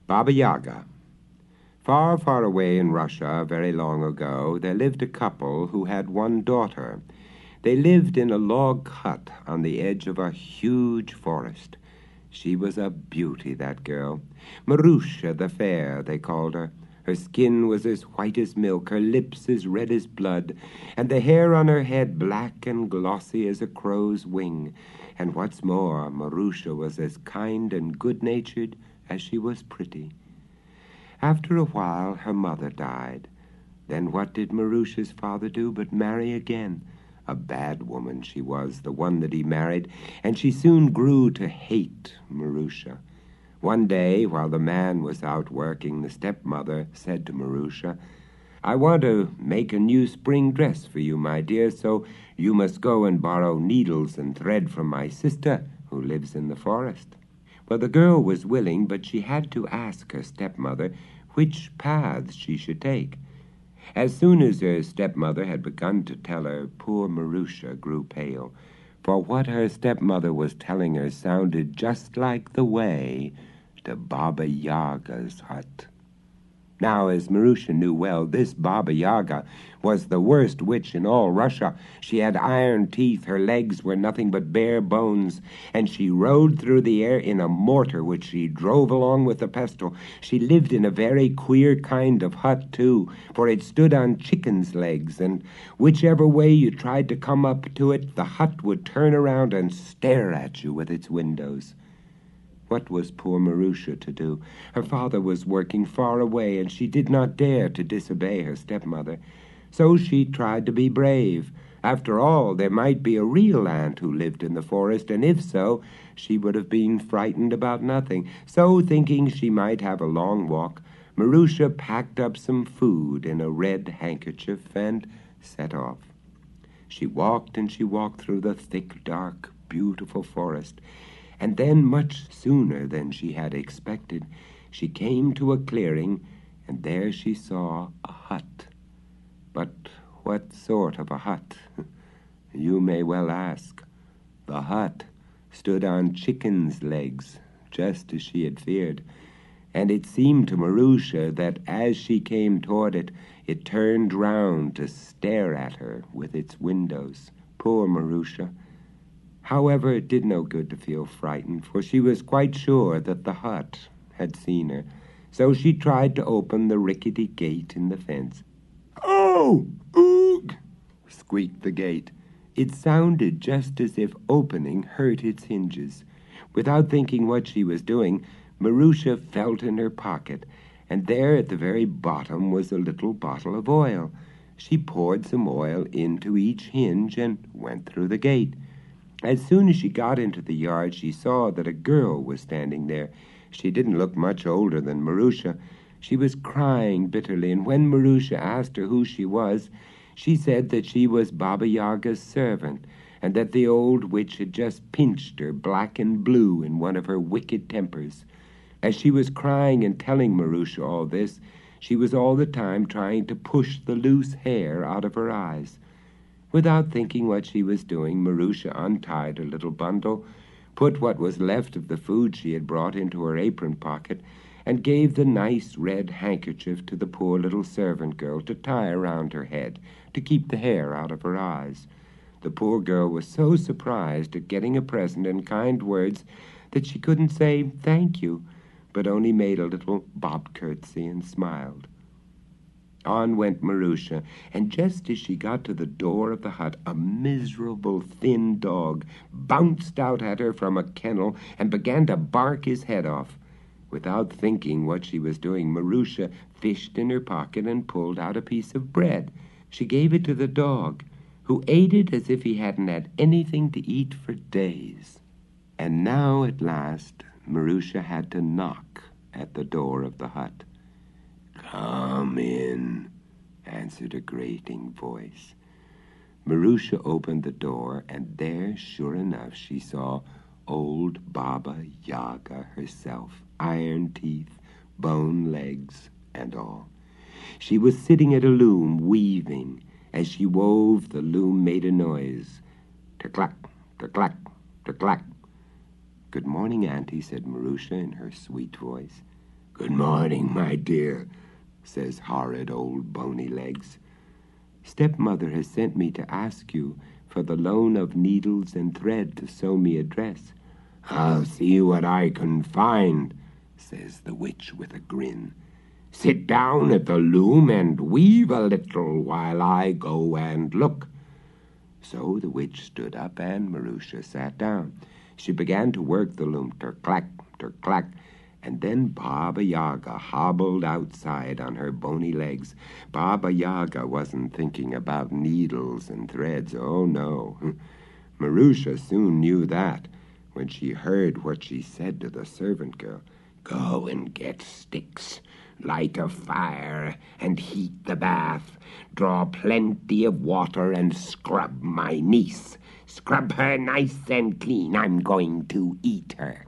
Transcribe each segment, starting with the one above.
Baba Yaga. Far, far away in Russia, very long ago, there lived a couple who had one daughter. They lived in a log hut on the edge of a huge forest. She was a beauty, that girl. Marusha the Fair, they called her. Her skin was as white as milk, her lips as red as blood, and the hair on her head black and glossy as a crow's wing. And what's more, Marusha was as kind and good-natured as she was pretty. After a while, her mother died. Then what did Marusha's father do but marry again? A bad woman she was, the one that he married, and she soon grew to hate Marusha. One day, while the man was out working, the stepmother said to Marusha, "I want to make a new spring dress for you, my dear, so you must go and borrow needles and thread from my sister, who lives in the forest." Well, the girl was willing, but she had to ask her stepmother which paths she should take. As soon as her stepmother had begun to tell her, poor Marusha grew pale, for what her stepmother was telling her sounded just like the way to Baba Yaga's hut. Now, as Marusha knew well, this Baba Yaga was the worst witch in all Russia. She had iron teeth, her legs were nothing but bare bones, and she rode through the air in a mortar which she drove along with a pestle. She lived in a very queer kind of hut, too, for it stood on chickens' legs, and whichever way you tried to come up to it, the hut would turn around and stare at you with its windows. What was poor Marusha to do? Her father was working far away, and she did not dare to disobey her stepmother. So she tried to be brave. After all, there might be a real aunt who lived in the forest, and if so, she would have been frightened about nothing. So, thinking she might have a long walk, Marusha packed up some food in a red handkerchief and set off. She walked and she walked through the thick, dark, beautiful forest. And then, much sooner than she had expected, she came to a clearing, and there she saw a hut. But what sort of a hut? You may well ask. The hut stood on chickens' legs, just as she had feared, and it seemed to Marusha that as she came toward it, it turned round to stare at her with its windows. Poor Marusha! However, it did no good to feel frightened, for she was quite sure that the hut had seen her. So she tried to open the rickety gate in the fence. "Oh! Oog!" squeaked the gate. It sounded just as if opening hurt its hinges. Without thinking what she was doing, Marusha felt in her pocket, and there at the very bottom was a little bottle of oil. She poured some oil into each hinge and went through the gate. As soon as she got into the yard, she saw that a girl was standing there. She didn't look much older than Marusha. She was crying bitterly, and when Marusha asked her who she was, she said that she was Baba Yaga's servant, and that the old witch had just pinched her black and blue in one of her wicked tempers. As she was crying and telling Marusha all this, she was all the time trying to push the loose hair out of her eyes. Without thinking what she was doing, Marusha untied her little bundle, put what was left of the food she had brought into her apron pocket, and gave the nice red handkerchief to the poor little servant girl to tie around her head, to keep the hair out of her eyes. The poor girl was so surprised at getting a present and kind words that she couldn't say thank you, but only made a little bob curtsy and smiled. On went Marusha, and just as she got to the door of the hut, a miserable thin dog bounced out at her from a kennel and began to bark his head off. Without thinking what she was doing, Marusha fished in her pocket and pulled out a piece of bread. She gave it to the dog, who ate it as if he hadn't had anything to eat for days. And now, at last, Marusha had to knock at the door of the hut. "Come in," answered a grating voice. Marusha opened the door, and there, sure enough, she saw old Baba Yaga herself, iron teeth, bone legs, and all. She was sitting at a loom, weaving. As she wove, the loom made a noise. "Ter-clack, ter-clack, ter-clack." "Good morning, Auntie," said Marusha in her sweet voice. "Good morning, my dear," says horrid old Bony Legs. "Stepmother has sent me to ask you for the loan of needles and thread to sew me a dress." "I'll see what I can find," says the witch with a grin. "Sit down at the loom and weave a little while I go and look." So the witch stood up and Maroosia sat down. She began to work the loom, ter-clack, ter-clack, and then Baba Yaga hobbled outside on her bony legs. Baba Yaga wasn't thinking about needles and threads. Oh, no. Maroosia soon knew that when she heard what she said to the servant girl. "Go and get sticks, light a fire, and heat the bath. Draw plenty of water and scrub my niece. Scrub her nice and clean. I'm going to eat her."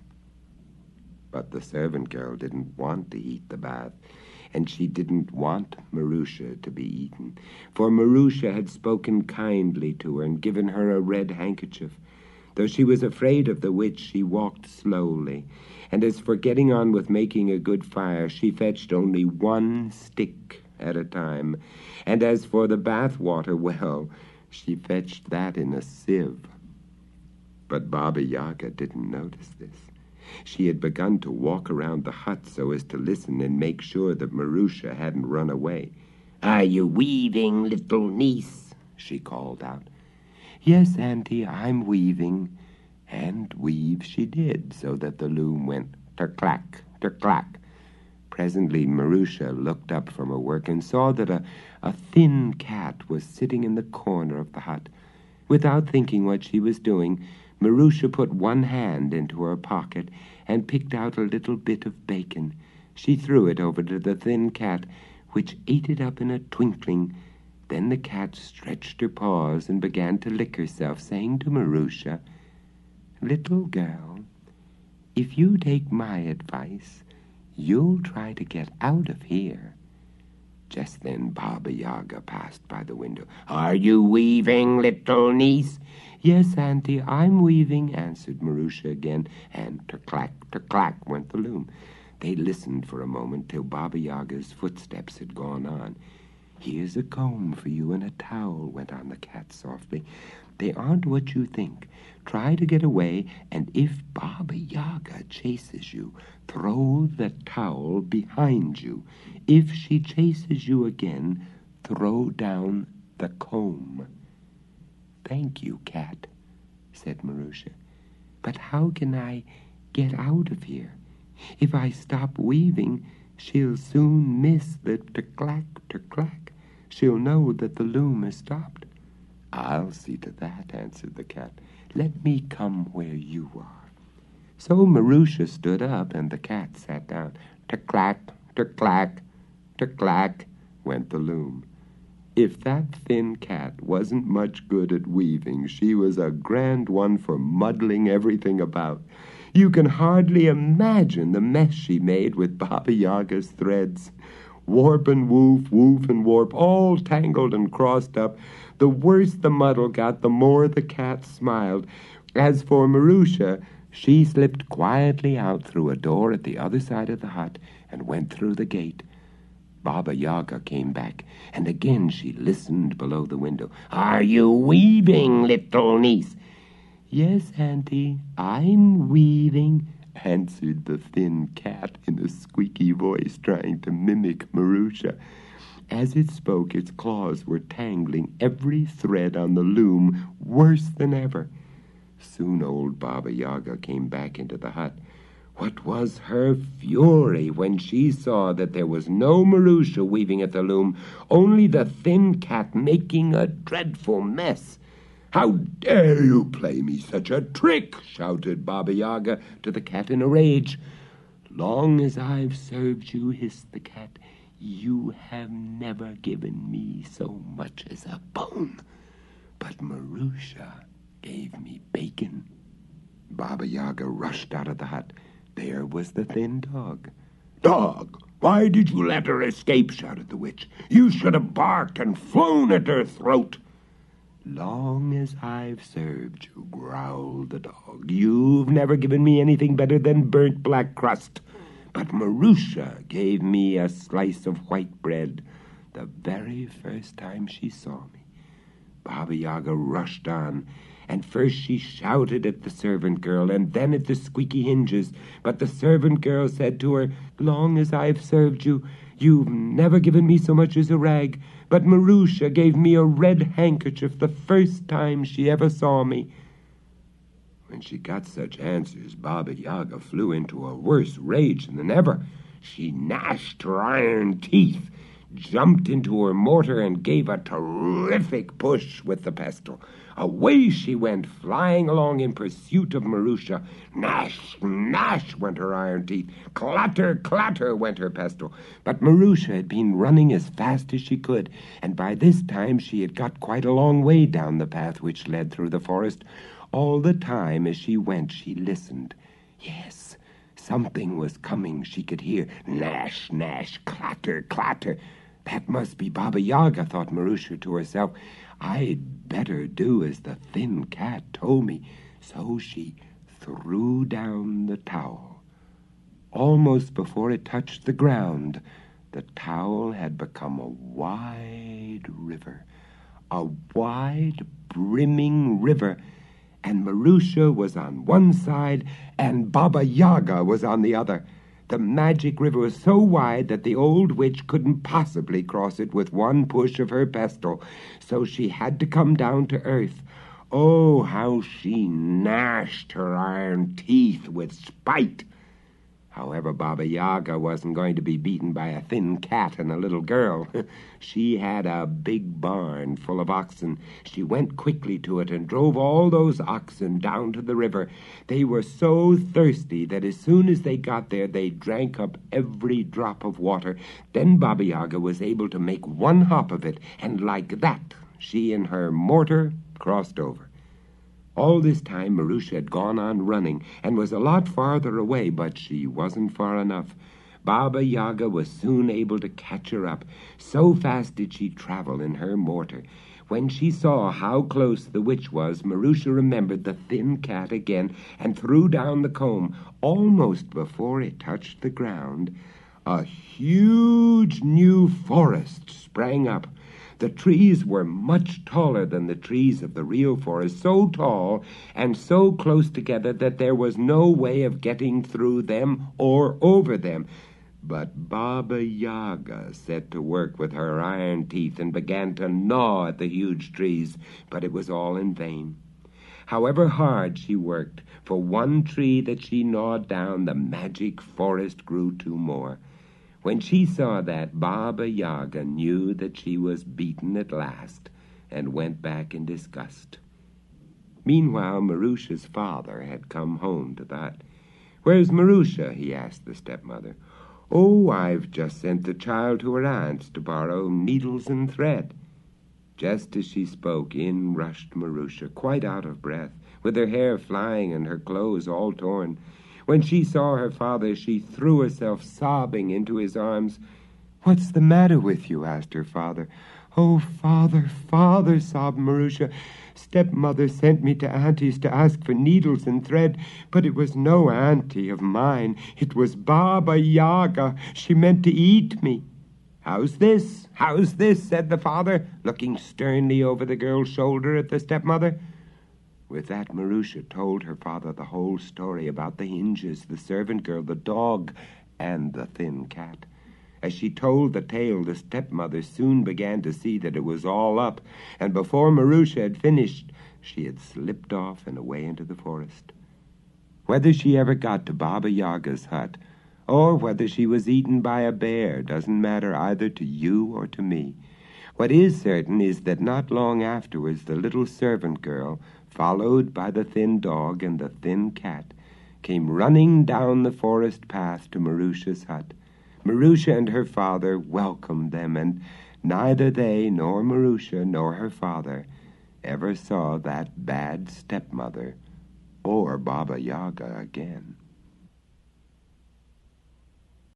But the servant girl didn't want to eat the bath, and she didn't want Maroosia to be eaten, for Maroosia had spoken kindly to her and given her a red handkerchief. Though she was afraid of the witch, she walked slowly, and as for getting on with making a good fire, she fetched only one stick at a time, and as for the bath water, well, she fetched that in a sieve. But Baba Yaga didn't notice this. She had begun to walk around the hut so as to listen and make sure that Maroosia hadn't run away. "Are you weaving, little niece?" she called out. "Yes, Auntie, I'm weaving." And weave she did, so that the loom went ter-clack, ter-clack. Presently Maroosia looked up from her work and saw that a thin cat was sitting in the corner of the hut. Without thinking what she was doing, Maroosia put one hand into her pocket and picked out a little bit of bacon. She threw it over to the thin cat, which ate it up in a twinkling. Then the cat stretched her paws and began to lick herself, saying to Maroosia, "Little girl, if you take my advice, you'll try to get out of here." Just then Baba Yaga passed by the window. "Are you weaving, little niece?" "Yes, Auntie, I'm weaving," answered Maroosia again, and ter-clack, went the loom. They listened for a moment till Baba Yaga's footsteps had gone on. "Here's a comb for you and a towel," went on the cat softly. "They aren't what you think. Try to get away, and if Baba Yaga chases you, throw the towel behind you. If she chases you again, throw down the comb." "Thank you, cat," said Maroosia. "But how can I get out of here? If I stop weaving, she'll soon miss the ter-clack, ter-clack. She'll know that the loom has stopped." "I'll see to that," answered the cat. "Let me come where you are." So Maroosia stood up, and the cat sat down. Ter-clack, ter-clack, ter-clack, went the loom. If that thin cat wasn't much good at weaving, she was a grand one for muddling everything about. You can hardly imagine the mess she made with Baba Yaga's threads. Warp and woof, woof and warp, all tangled and crossed up. The worse the muddle got, the more the cat smiled. As for Maroosia, she slipped quietly out through a door at the other side of the hut and went through the gate. Baba Yaga came back, and again she listened below the window. "Are you weaving, little niece?" "Yes, Auntie, I'm weaving," answered the thin cat in a squeaky voice, trying to mimic Maroosia. As it spoke, its claws were tangling every thread on the loom worse than ever. Soon old Baba Yaga came back into the hut. What was her fury when she saw that there was no Maroosia weaving at the loom, only the thin cat making a dreadful mess. "How dare you play me such a trick?" shouted Baba Yaga to the cat in a rage. "Long as I've served you," hissed the cat, "you have never given me so much as a bone. But Maroosia gave me bacon." Baba Yaga rushed out of the hut. There was the thin dog. "Dog, why did you let her escape?" shouted the witch. "You should have barked and flown at her throat." "Long as I've served you," growled the dog, "you've never given me anything better than burnt black crust. But Marusha gave me a slice of white bread the very first time she saw me. Baba Yaga rushed on, and first she shouted at the servant girl, and then at the squeaky hinges. But the servant girl said to her, "Long as I've served you, you've never given me so much as a rag. But Marusha gave me a red handkerchief the first time she ever saw me." When she got such answers, Baba Yaga flew into a worse rage than ever. She gnashed her iron teeth, jumped into her mortar, and gave a terrific push with the pestle. Away she went, flying along in pursuit of Marusha. Gnash, gnash went her iron teeth. Clatter, clatter went her pestle. But Marusha had been running as fast as she could, and by this time she had got quite a long way down the path which led through the forest. All the time as she went, she listened. Yes, something was coming, she could hear. Gnash, gnash, clatter, clatter. That must be Baba Yaga, thought Marusha to herself. I'd better do as the thin cat told me. So she threw down the towel. Almost before it touched the ground, the towel had become a wide river. A wide, brimming river. And Marusha was on one side, and Baba Yaga was on the other. The magic river was so wide that the old witch couldn't possibly cross it with one push of her pestle, so she had to come down to earth. Oh, how she gnashed her iron teeth with spite! However, Baba Yaga wasn't going to be beaten by a thin cat and a little girl. She had a big barn full of oxen. She went quickly to it and drove all those oxen down to the river. They were so thirsty that as soon as they got there, they drank up every drop of water. Then Baba Yaga was able to make one hop of it, and like that, she and her mortar crossed over. All this time, Marusha had gone on running and was a lot farther away, but she wasn't far enough. Baba Yaga was soon able to catch her up. So fast did she travel in her mortar. When she saw how close the witch was, Marusha remembered the thin cat again and threw down the comb. Almost before it touched the ground, a huge new forest sprang up. The trees were much taller than the trees of the real forest, so tall and so close together that there was no way of getting through them or over them. But Baba Yaga set to work with her iron teeth and began to gnaw at the huge trees, but it was all in vain. However hard she worked, for one tree that she gnawed down, the magic forest grew two more. When she saw that, Baba Yaga knew that she was beaten at last, and went back in disgust. Meanwhile, Marusha's father had come home to the hut. "Where's Marusha?" he asked the stepmother. "Oh, I've just sent the child to her aunt's to borrow needles and thread." Just as she spoke, in rushed Marusha, quite out of breath, with her hair flying and her clothes all torn. When she saw her father, she threw herself sobbing into his arms. "What's the matter with you?" asked her father. "Oh, father, father," sobbed Marusha. "Stepmother sent me to Auntie's to ask for needles and thread, but it was no auntie of mine. It was Baba Yaga. She meant to eat me." "How's this? How's this?" said the father, looking sternly over the girl's shoulder at the stepmother. With that, Marusha told her father the whole story about the hinges, the servant girl, the dog, and the thin cat. As she told the tale, the stepmother soon began to see that it was all up, and before Marusha had finished, she had slipped off and away into the forest. Whether she ever got to Baba Yaga's hut, or whether she was eaten by a bear, doesn't matter either to you or to me. What is certain is that not long afterwards the little servant girl, followed by the thin dog and the thin cat, came running down the forest path to Marusha's hut. Marusha and her father welcomed them, and neither they nor Marusha nor her father ever saw that bad stepmother or Baba Yaga again.